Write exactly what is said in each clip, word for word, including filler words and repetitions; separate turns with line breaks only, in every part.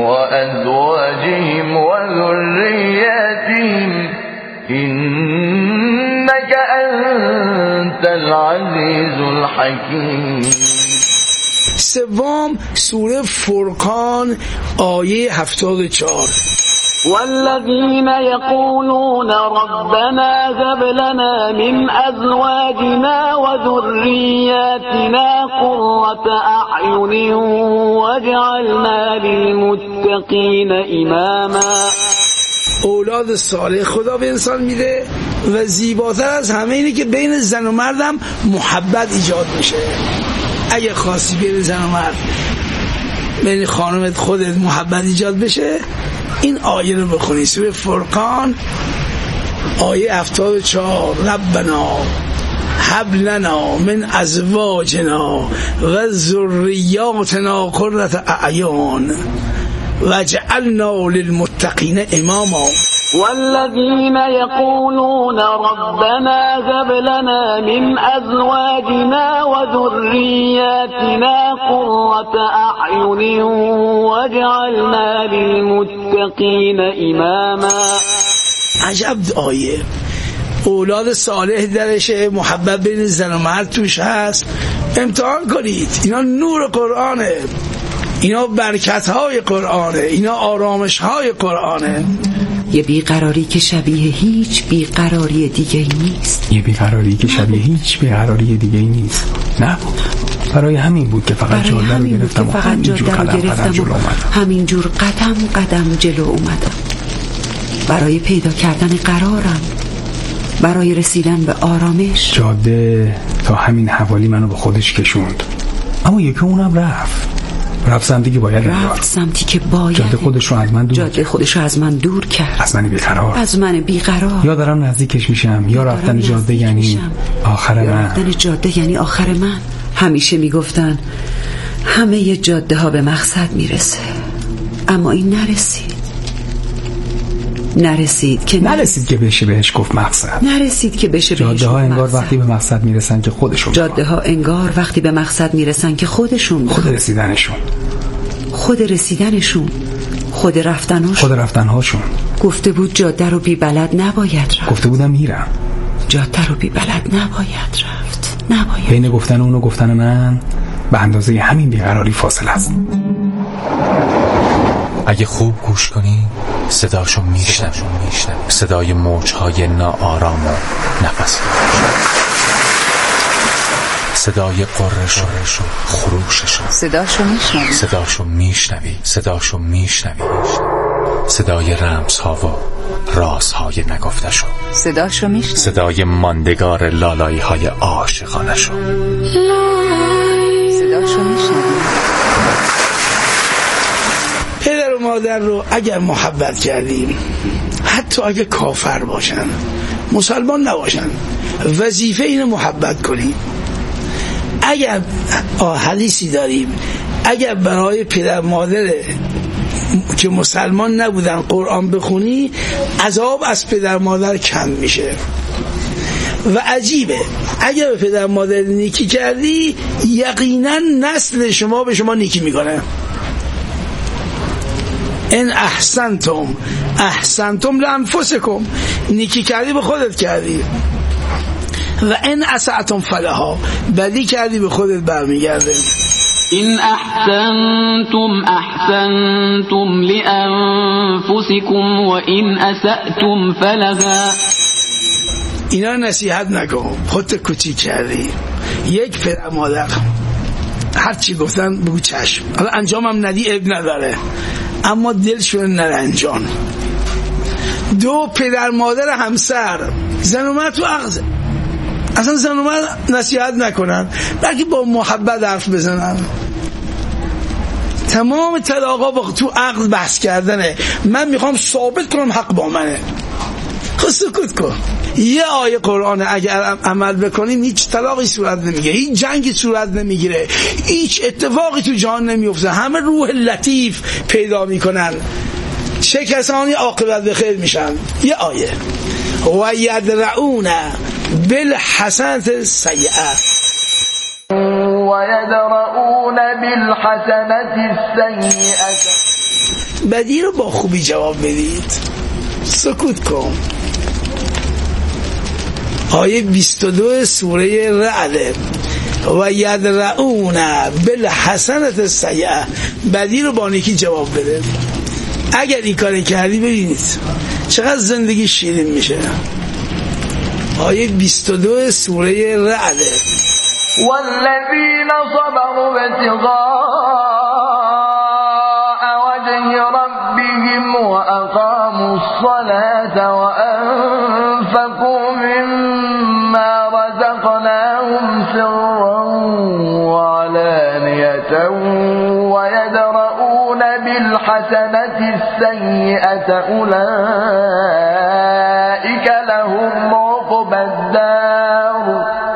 وأزواجهم وذرياتهم إنك أنت العزيز الحكيم.
سوم سوره فرقان آیه هفتاد و چهار.
والذين يقولون ربنا هب لنا من أزواجنا وذرياتنا قرة أعين واجعلنا للمتقين إماما.
اولاد صالح خدا به انسان میده و زیباتر از همه اینه که بین زن و مردم محبت ایجاد میشه. اگه خواستی بین زن و مرد، بین خانمت خودت محبت ایجاد بشه، این آیه رو بخونی، سوره فرقان آیه هفتاد و چهار. ربنا هب لنا من ازواجنا و ذریاتنا قرة اعین واجعلنا للمتقین اماما.
والذين يقولون ربنا هب لنا من أزواجنا وذرياتنا قرة أعين واجعلنا للمتقين إماما.
عجب آیه. اولاد صالح درشه، محبت بین زن و مرد توش هست. امتحان کنید، اینا نور قرآنه، اینا برکت های قرآنه، اینا آرامش های قرآنه.
یه بیقراری که شبیه هیچ بیقراری دیگه ای نیست.
یه بیقراری که شبیه هیچ بیقراری دیگه ای نیست. نه برای همین بود که فقط جاده رو گرفتم و همینجور قدم قدم جلو اومدم.
همینجور قدم قدم جلو اومدم. برای پیدا کردن قرارم، برای رسیدن به آرامش.
جاده تا همین حوالی منو به خودش کشوند، اما یکی اونم رفت رفت سمتی که باید
رفت سمتی که باید.
جاده خودش رو از من دور
جاده خودش رو از من دور کرد.
از من بیقرار
از من بیقرار.
یا دارم نزدیکش میشم یا رفتن جاده یعنی آخر من.
رفتن جاده یعنی آخر من. همیشه میگفتن همه جاده ها به مقصد میرسه، اما این نرسید. نرسید که
نرسید که بشه بهش گفت مقصد.
نرسید که بشه بهش.
جاده ها انگار وقتی به مقصد میرسن که خودشون.
جاده ها انگار وقتی به مقصد میرسن که خودشون.
خود رسیدنشون.
خود رسیدنشون. خود رفتنشون.
خود رفتنهاشون.
گفته بود جاده رو بی بلد نباید رفت.
گفته بودم میرم.
جاده رو بی بلد نباید رفت. نباید.
بین گفتن اون و گفتن من به اندازه همین بیقراری فاصله است.
اگه خوب گوش کنی صداشو میشنوی، صدای موجهای ناآرام و نفس صدای قررش و خروشش،
صداشو میشنوی،
صداشو میشنوی، صداشو میشنوی، صدای رمزها و رازهای نگفتشو،
صداشو میشنوی،
صدای ماندگار لالایی های عاشقانشو،
صداشو میشنوی.
پدر و مادر رو اگر محبت کردیم، حتی اگر کافر باشن، مسلمان نباشن، وظیفه اینه محبت کنیم. اگر حدیثی داریم اگر برای پدر مادر که مسلمان نبودن قرآن بخونی، عذاب از پدر مادر کم میشه. و عجیبه اگر به پدر مادر نیکی کردی، یقینا نسل شما به شما نیکی میکنه. ان احسنتم احسنتم لانفسکم، نیکی کردی به خودت کردی. و ان اسأتم فلها، بدی کردی به خودت برمیگرده.
این احسنتم احسنتم لانفسکم و این اسأتم فلها.
اینا نصیحت نکن، خودت کوچیک کردی. یک پدر مادر هرچی گفتن بگو چشم، حالا انجامم ندی اب نداره، اما دلشون نرنجان. دو پدر مادر همسر، زن و مرد تو عقد، اصلا زن و مرد نصیحت نکنن، بلکه با محبت حرف بزنن. تمام طلاقا با تو عقد بحث کردنه، من میخوام ثابت کنم حق با منه. خود سکوت کن. یه آیه قرآن اگر عمل بکنیم هیچ طلاقی صورت نمیگیره، هیچ جنگی صورت نمیگیره، هیچ اتفاقی تو جهان نمیفته، همه روح لطیف پیدا میکنن، چه کسانی عاقبت به خیر میشن. یه آیه و یدرعون بالحسنة السیئة
و یدرعون بالحسنة السیئة.
بدی رو با خوبی جواب بدید. سکوت کن. آیه بیست و دو سوره رعد و یدرؤون بالحسنة السیئة، بدی رو با نیکی جواب بده. اگر این کاری کردی ببینید چقدر زندگی شیرین میشه. آیه بیست و دو سوره رعد
والذین صبروا ابتغاء وجه ربهم وأقاموا الصلاة وأنفقوا مما رزقناهم سرا وعلانية ويدرؤون بالحسنة السيئة أولئك لهم عقبى الدار.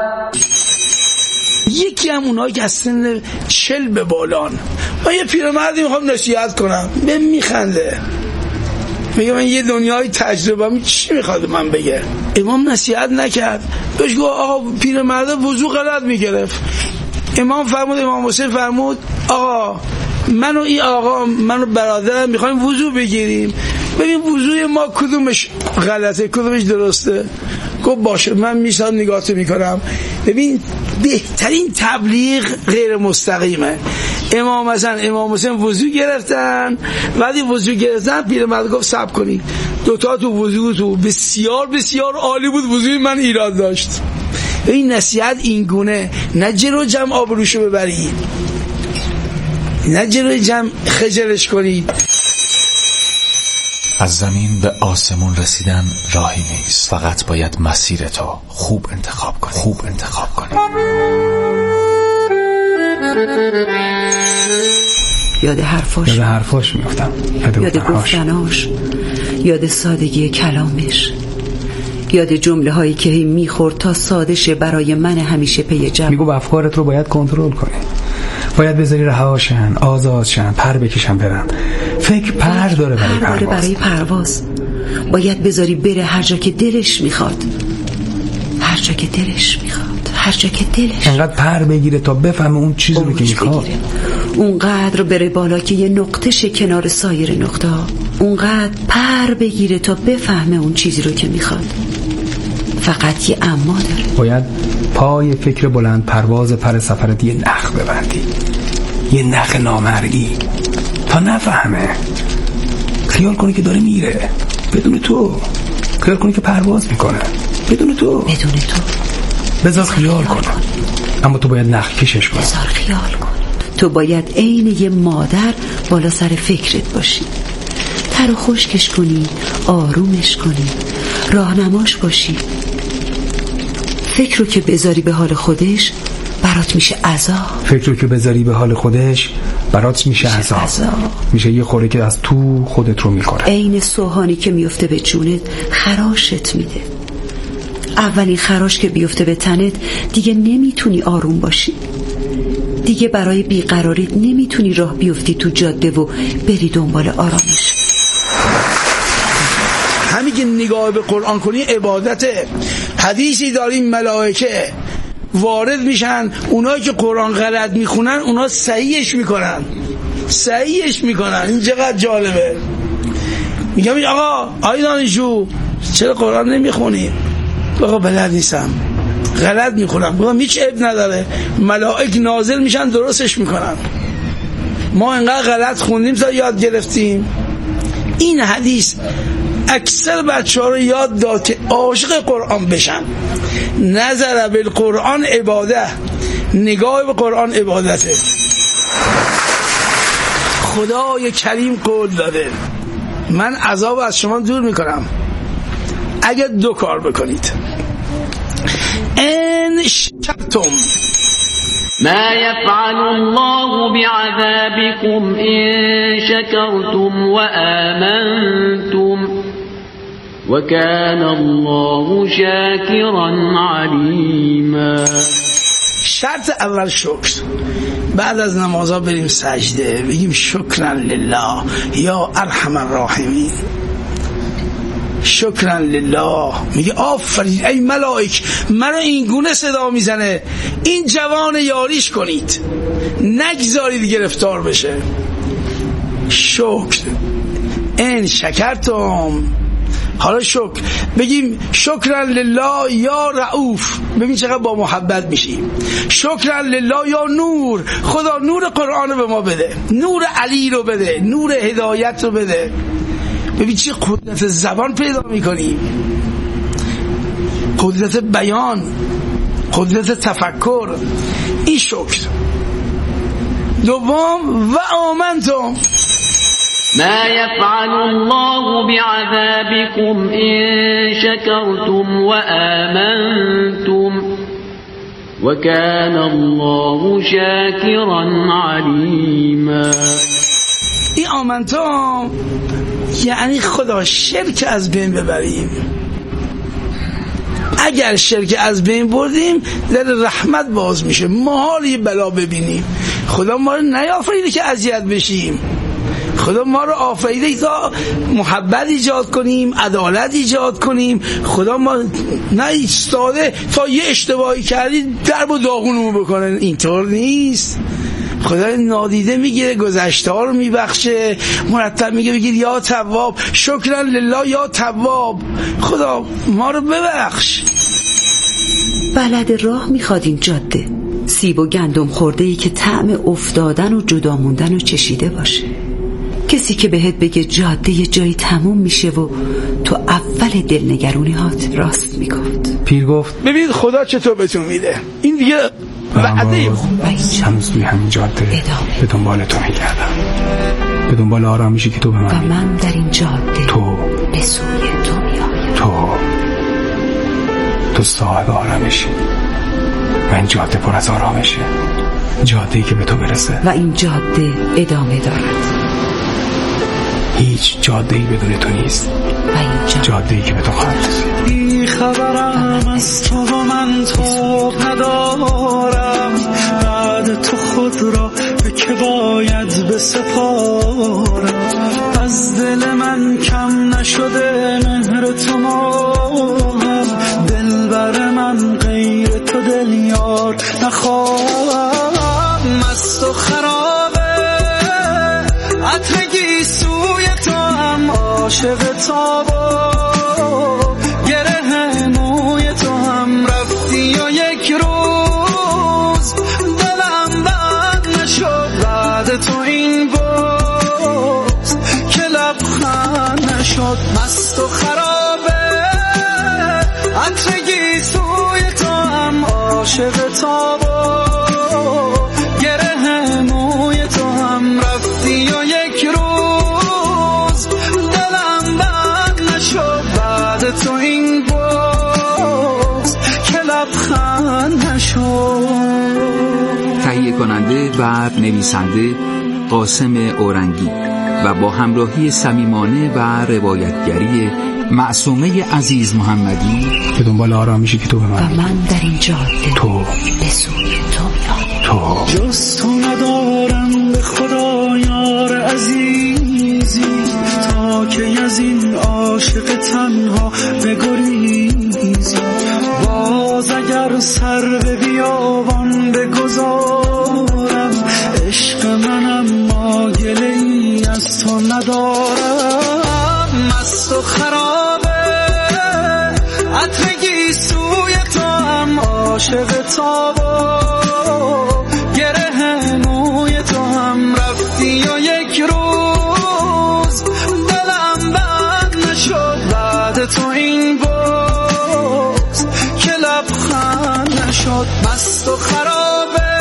یکی هم اونایی که از سن چل به بالان، من یه پیرمردی میخوام نصیحت کنم، به میخنده میگه من یه دنیای تجربه هم، چی میخواد من بگه؟ امام نصیحت نکرد، بهش گفت آقا پیرمرد وضو غلط میگرفت. امام فرمود، امام حسین فرمود آقا من و این آقا من و برادرم میخوایم وضو بگیریم، ببین وضوی ما کدومش غلطه کدومش درسته. گفت باشه من میشم نگاهتو میکنم. ببین بهترین تبلیغ غیر مستقیمه. امام مثلا امام حسین وضو گرفتن، بعدی وضو گرفتن پیرمرد گفت صبر کنید دوتا تو وضو تو بسیار بسیار عالی بود، وضوی من ایراد داشت. این نصیحت این گونه، نه جلو جمع آبروشو ببری، نه جلوی جمع خجلش کنید.
از زمین به آسمون رسیدن راهی نیست، فقط باید مسیرتو خوب انتخاب کنی. خوب انتخاب کنی.
یاد حرفاش
یاد حرفاش میفتم،
یاد گفتناش، یاد سادگی کلامش، یاد جمله هایی که میخورد تا ساده شه برای من همیشه پی جمع.
میگو افکارت رو باید کنترل کنی، باید بذاری رهاشن، آزادشن، پر بکشن برن. فکر پر داره برای
پر داره
پرواز.
برای پرواز باید بذاری بره هر جا که دلش میخواد، هر جا که دلش میخواد، هر جا که دلش
انقدر پر بگیره تا بفهمه اون چیزی رو که میخواد.
اونقدر بره بالا که یه نقطه شه کنار سایر نقطه، اونقدر پر بگیره تا بفهمه اون چیزی رو که میخواد. فقط یه اما داره.
باید پای فکر بلند پرواز پر سفرت یه نخ ببندی، یه نخ نامرئی تا نفهمه. خیال کنی که داره میره بدون تو، خیال کنی که پرواز میکنه بدون تو،
بدون تو.
بذار خیال کن، اما تو باید نخ کشش کن.
بذار خیال کن، تو باید عین یه مادر بالا سر فکرت باشی، تر و خشکش کنی، آرومش کنی، راهنماش باشی. فکر رو که بذاری به حال خودش برات میشه عذاب.
فکر رو که بذاری به حال خودش برات میشه عذاب. میشه یه خوره که از تو خودت رو میکنه.
عین سوهانی که میفته به جونت خراشت میده. اولین خراش که بیفته به تنت دیگه نمیتونی آروم باشی، دیگه برای بیقراریت نمیتونی راه بیفتی تو جاده و بری دنبال آرامش.
همین که نگاه به قرآن کنی عبادته. حدیثی داریم ملائکه وارد میشن، اونایی که قرآن غلط میخونن اونا صحیحش میکنن، صحیحش میکنن. این چقدر جالبه. میگم آقا آی دانشجو چرا قرآن نمیخونی؟ آقا بلد نیستم، غلط میخونم. بگم هیچ عیب نداره، ملائک نازل میشن درستش میکنن. ما اینقدر غلط خوندیم تا یاد گرفتیم. این حدیث اکثر بچه ها رو یاد داد که عاشق قرآن بشن. نظر بالقرآن عباده، نگاه به قرآن عبادته. خدای کریم قول داده من عذاب از شما دور میکنم اگر دو کار بکنید. ان شکرتم
ما يفعل الله بعذابكم إن شكرتم وآمنتم وكان الله شاكرا عليما.
شرط اول شکر. بعد از نمازها بریم سجده بگیم شکرا لله یا ارحم الراحمین، شکرا لله. میگه آفرین ای ملائک منو این گونه صدا میزنه، این جوان یاریش کنید، نگذارید گرفتار بشه. شکر. این شکرتم. حالا شکر بگیم شکرا لله یا رؤوف، ببین چقدر با محبت میشیم. شکرا لله یا نور، خدا نور قرآن رو به ما بده، نور علی رو بده، نور هدایت رو بده. ببین چه قدرت زبان پیدا میکنیم، قدرت بیان، قدرت تفکر. این شکر. دوم و آمنتم،
ما يفعل الله بعذابكم إن شكرتم وآمنتم وكان الله شاكرا عليما.
این آمنتم یعنی خدا شرک از بین ببریم. اگر شرک از بین بردیم در رحمت باز میشه، محال یه بلا ببینیم. خدا ما رو نیافریده که اذیت بشیم، خدا ما رو آفریده تا محبت ایجاد کنیم، عدالت ایجاد کنیم. خدا ما نه ایستاده تا یه اشتباهی کردی درب و داغونمو بکنه، اینطور نیست. خدا نادیده میگیره، گذشته ها رو میبخشه، مرتب میگه بگیر یا تواب، شکرا لله یا تواب، خدا ما رو ببخش.
بلد راه میخواد این جاده، سیب و گندم خورده ای که طعم افتادن و جدا موندن و چشیده باشه. کسی که بهت بگه جاده یه جایی تموم میشه و تو اول دلنگرونی هات راست میگفت.
پیر گفت
ببین خدا چطور بهتون میده. این دیگه وعده
هنوز توی همین جاده به دنبال تو میگردم، به دنبال آرامشی که تو به من
و من در این جاده
تو
به سوی تو میایم.
تو تو صاحب آرامشی و این جاده پر از آرامشه، جاده‌ای که به تو برسه.
و این جاده ادامه دارد.
هیچ جاده‌ای بدون تو نیست،
و این
جاده‌ای که به تو خواهد رسید.
بی خبرم از تو و من تو ندارم، بعد تو خود را به که باید بسپارم. از دل من کم نشده مهر تو ماهم، دلبر من غیر تو دل یار نخواهم. مست و خرابه عطرگی سوی تو هم عاشق تابا، گره موی تو هم رفتی و یک روز دلم بند نشد بعد تو این بود که لبخند نشد. مست و خرابه عطرگی سوی تو هم عاشق تابا، گره موی تو هم رفتی و یک روز دلم بند نشد بعد تو این بود که لبخند نشد.
تهیه کننده و نویسنده قاسم اورنگی و با همراهی صمیمانه و روایتگری معصومه عزیز محمدی
به دنبال آرامشی که تو به من
و من در این جاده
تو
به سوی تو میایم.
تو
جز تو ندارم به خدا یار عزیزی، تا که از این عاشق تنها بگریزی. باز اگر سر به بیابان بگذارم، عشق منم ما گله ای از تو ندارم. مست و خرابه عطرگی سوی تو هم عاشق تابا، گره موی تو هم رفتی و یک روز دلم بند نشد بعد تو این بود که لبخند نشد. مست و خرابه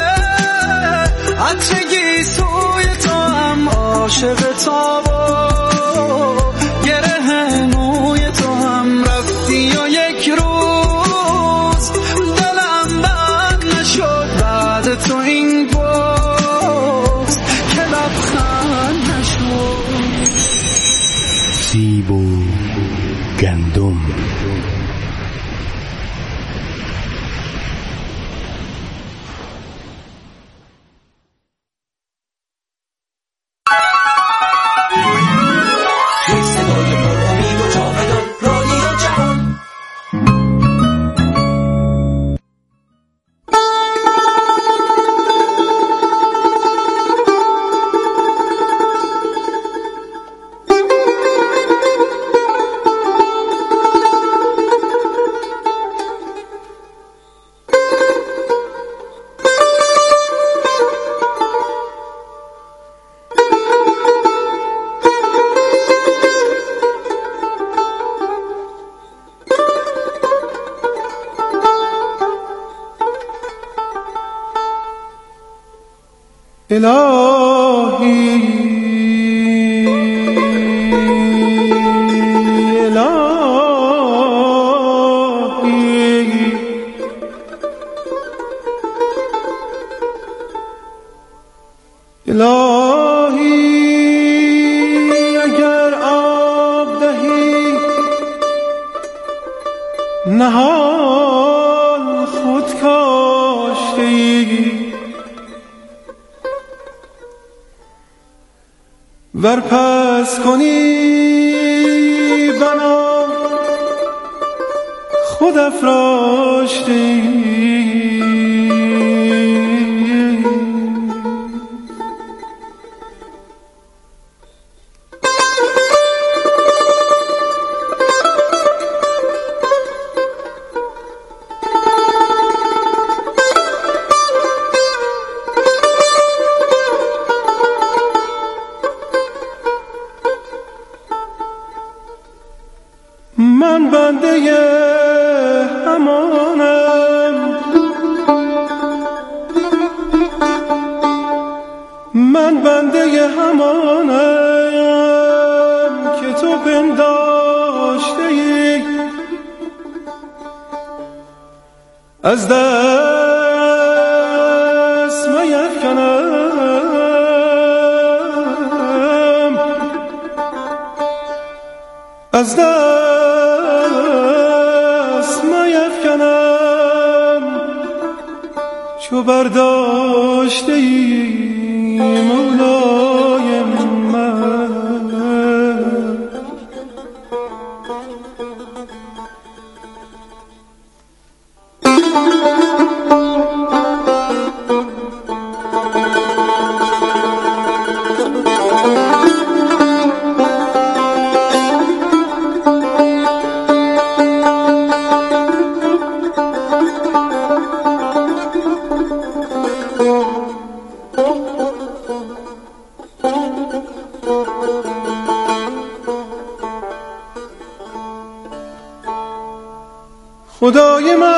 عطرگی سوی تو هم عاشق تابا، گره موی تو هم رفتی و یک روز دلم بند نشد بعد تو این بود که لبخند نشد.
سیب و گندم
الهی الهی الهی اگر آب دهی نهال خود کاشتی ور پس کنی بنا خود افراشتی من بنده همانم من بنده همانم که تو پنداشته ای از دست میفکنم از دست چو برداشته ای مولای من خدای من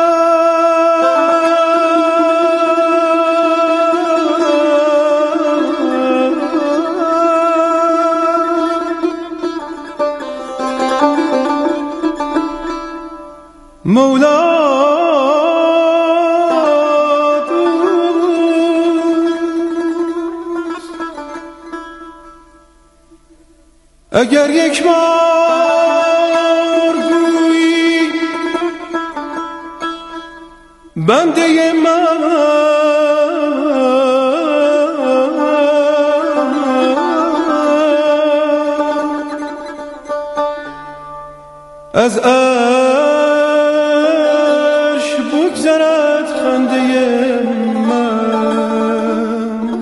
مولا اگر یک بار گویی بنده من از عرش بگذرد خنده من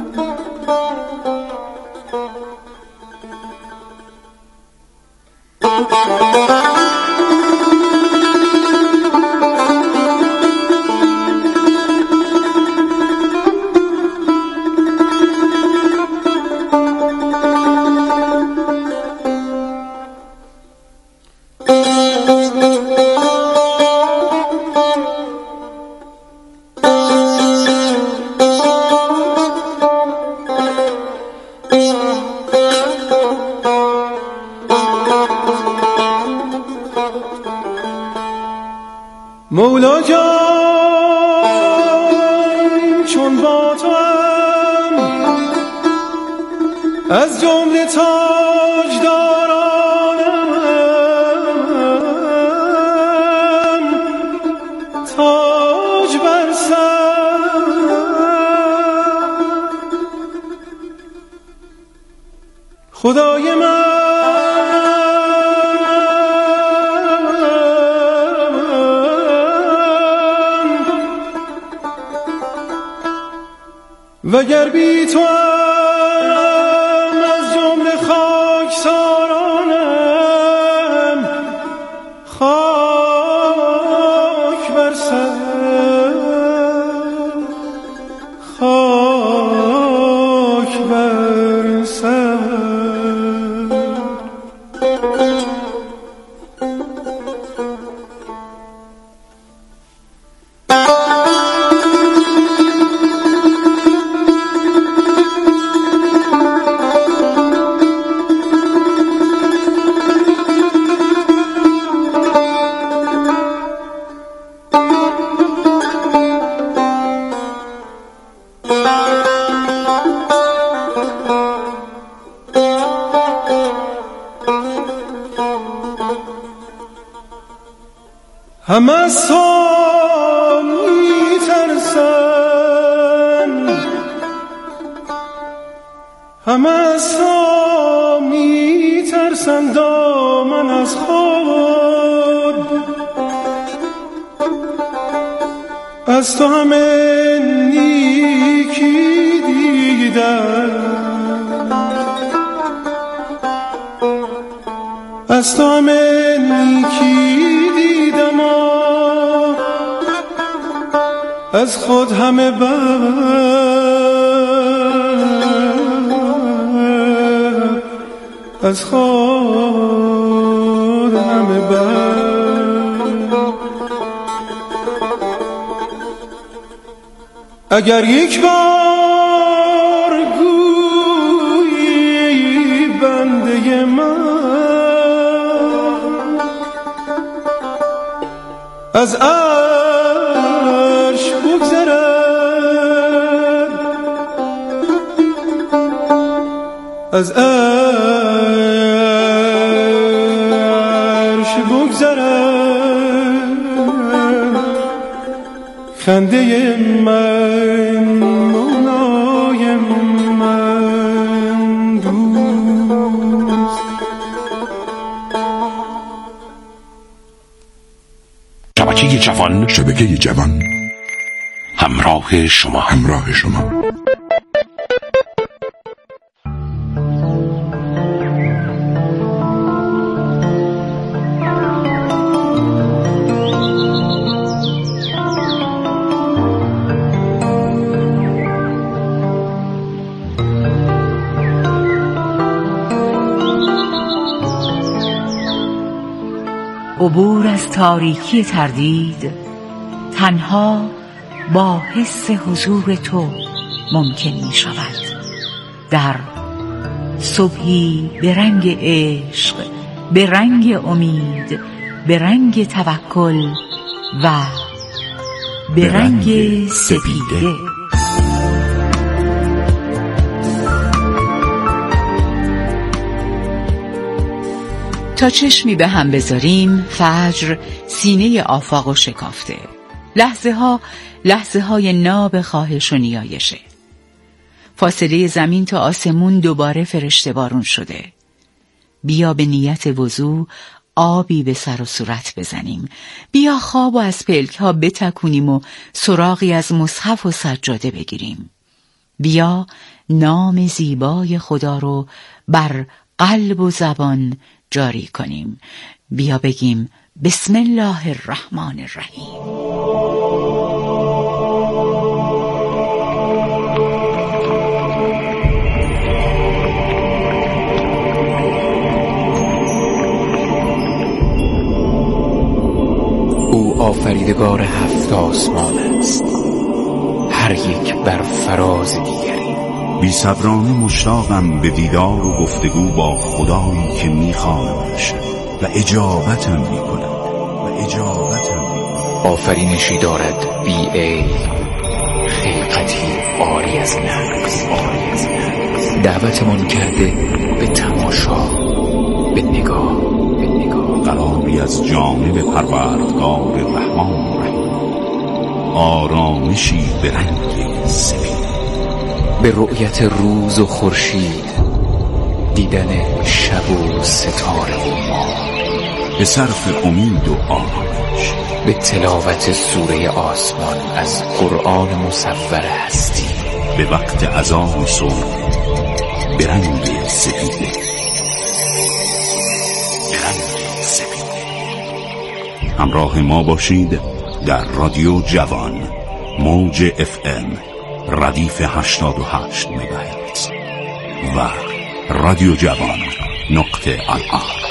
مولا جان چون با تو هم از جمله تاجدارانم تاج بر سر خدای من وگر بی تو هم از جمله خاکسارانم خاک بر سر خاک بر سر همه از تو میترسن، همه از تو میترسن دامن از خود، از تو همه نیکی دیدن، از تو همه نیکی دیدم، از خود همه بد، از خود همه بد. اگر یک بار گویی بنده من از عرش بگذرد، از عرش بگذرد، خنده من مولای من دوست.
شبکه جوان، شبکه جوان همراه شما، همراه شما.
عبور از تاریکی تردید تنها با حس حضور تو ممکن می شود. در صبحی به رنگ عشق، به رنگ امید، به رنگ توکل و به رنگ سپیده. تا چشمی به هم بذاریم فجر سینه آفاق شکافته. لحظه ها لحظه های ناب خواهش و نیایشه. فاصله زمین تا آسمون دوباره فرشته بارون شده. بیا به نیت وضو آبی به سر و صورت بزنیم. بیا خواب و از پلک ها بتکونیم و سراغی از مصحف و سجاده بگیریم. بیا نام زیبای خدا رو بر قلب و زبان جاری کنیم. بیا بگیم بسم الله الرحمن الرحیم.
او آفریدگار هفت آسمان است، هر یک بر فراز دیگری.
بی صبرانه مشتاقم به دیدار و گفتگو با خدایی که میخوانمش و اجابتم میکند و اجابتم میکند.
آفرینشی دارد بی عیب، خلقتی عاری از نقص، عاری از نقص. دعوتمان کرده به تماشا، به نگاه، به نگاه.
قراری از جانب پروردگار رحمان رحیم، آرامشی به رنگ سپید.
به رؤیت روز و خورشید، دیدن شب و ستاره و ماه.
به صرف امید و آرامش،
به تلاوت سوره آسمان از قرآن مصور هستی.
به وقت اذان صبح به رنگ سپیده، به رنگ سپیده. همراه ما باشید در رادیو جوان، موج اف ام ردیف هشتاد و هشت مگاهرتز و رادیو جوان نقطه آی آر.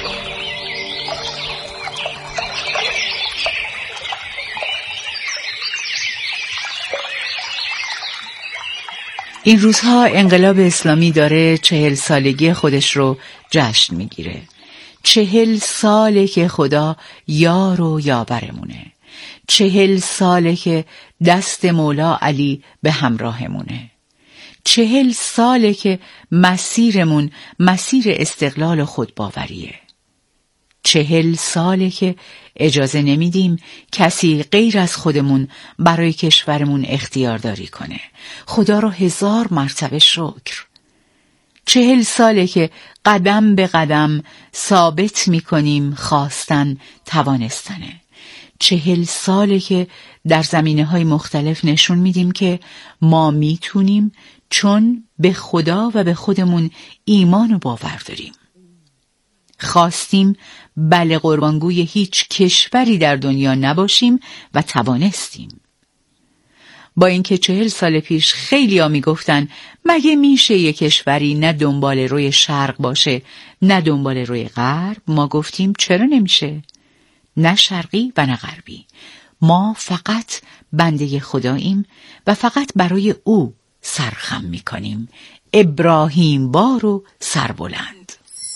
این روزها انقلاب اسلامی داره چهل سالگی خودش رو جشن میگیره. چهل ساله که خدا یار و یاورمونه. چهل ساله که دست مولا علی به همراهمونه. چهل ساله که مسیرمون مسیر استقلال و خودباوریه. چهل ساله که اجازه نمیدیم کسی غیر از خودمون برای کشورمون اختیارداری کنه. خدا رو هزار مرتبه شکر. چهل ساله که قدم به قدم ثابت میکنیم خواستن توانستنه. چهل ساله که در زمینه‌های مختلف نشون میدیم که ما میتونیم، چون به خدا و به خودمون ایمان و باور داریم. خواستیم بله قربانگوی هیچ کشوری در دنیا نباشیم و توانستیم. با اینکه چهل سال پیش خیلی ها می گفتن مگه میشه یک کشوری نه دنبال روی شرق باشه نه دنبال روی غرب، ما گفتیم چرا نمیشه؟ نه شرقی و نه غربی. ما فقط بنده خداییم و فقط برای او سرخم می کنیم. ابراهیم بار و سربلند.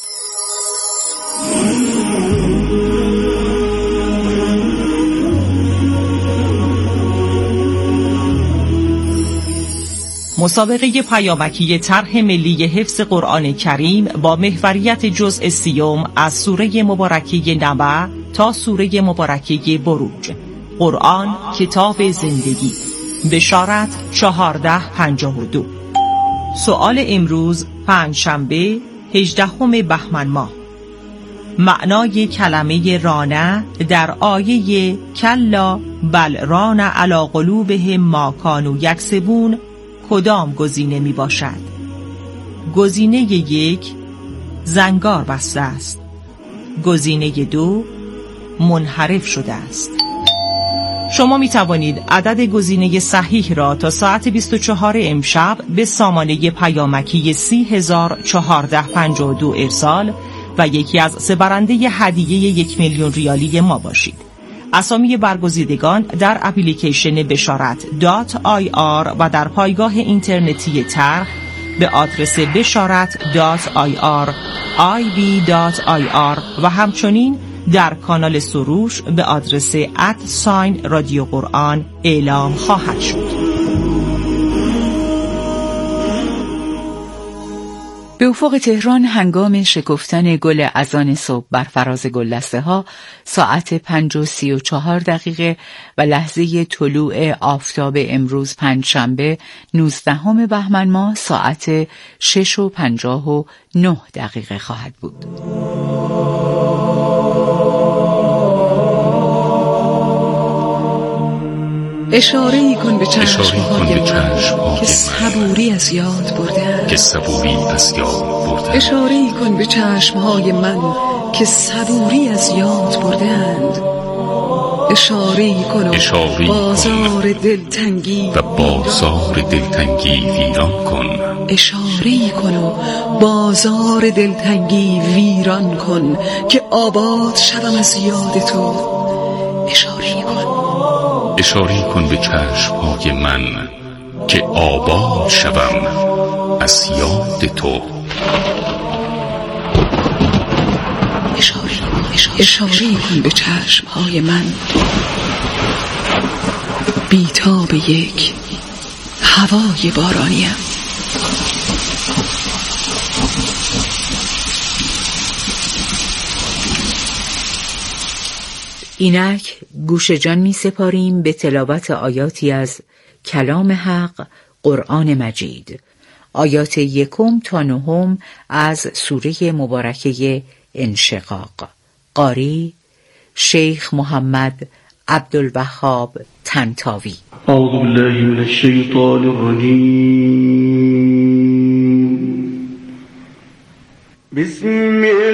مسابقه پیامکی طرح ملی حفظ قرآن کریم با محوریت جزء سیوم از سوره مبارکه نبع تا سوره مبارکه بروج. قرآن کتاب زندگی. بشارت چهارده پنجاه و دو. سؤال امروز پنجشنبه هجدهم بهمن ماه. معنای کلمه رانه در آیه کلا بل ران علی قلوبهم ما کانوا یکسبون کدام گزینه می باشد؟ گزینه یک زنگار بسته است. گزینه دو منحرف شده است. شما می توانید عدد گزینه صحیح را تا ساعت بیست و چهار امشب به سامانه پیامکی سی هزار و چهارصد و پنجاه و دو ارسال و یکی از سه برنده هدیه یک میلیون ریالی ما باشید. اسامی برگزیدگان در اپلیکیشن بشارت دات آی آر و در پایگاه اینترنتی طرح به آدرس بشارت دات آی آر آی بی دات آی آر و همچنین در کانال سروش به آدرس ات ساین رادیو قرآن اعلام خواهد شد.
به افق تهران هنگام شکفتن گل اذان صبح بر فراز گلدسته ها ساعت پنج و سی و چهار دقیقه و لحظه طلوع آفتاب امروز پنجشنبه نوزدهم بهمن ماه ساعت شش و پنجاه و نه دقیقه خواهد بود.
اشاره‌ای کن به چشم‌های من که صبوری از یاد برده‌اند.
که صبوری از یاد برده‌اند.
اشاره‌ای کن به چشم‌های من که صبوری از یاد برده‌اند. اشاره‌ای کن و بازار دلتنگی
و بازار دلتنگی ویران کن.
اشاره‌ای کن و بازار دلتنگی ویران کن که آباد شوم از یاد تو. اشاره‌ای کن
اشاره کن به چشم‌های من که آباد شوم از یاد تو.
اشاره کن به چشم‌های من بی‌تاب یک هوای بارانیم.
اینک گوش جان می سپاریم به تلاوت آیاتی از کلام حق قرآن مجید. آیات یکم تا نهم از سوره مبارکه انشقاق. قاری شیخ محمد عبدالوهاب طنطاوی.
اعوذ بالله من الشیطان الرجیم. بسم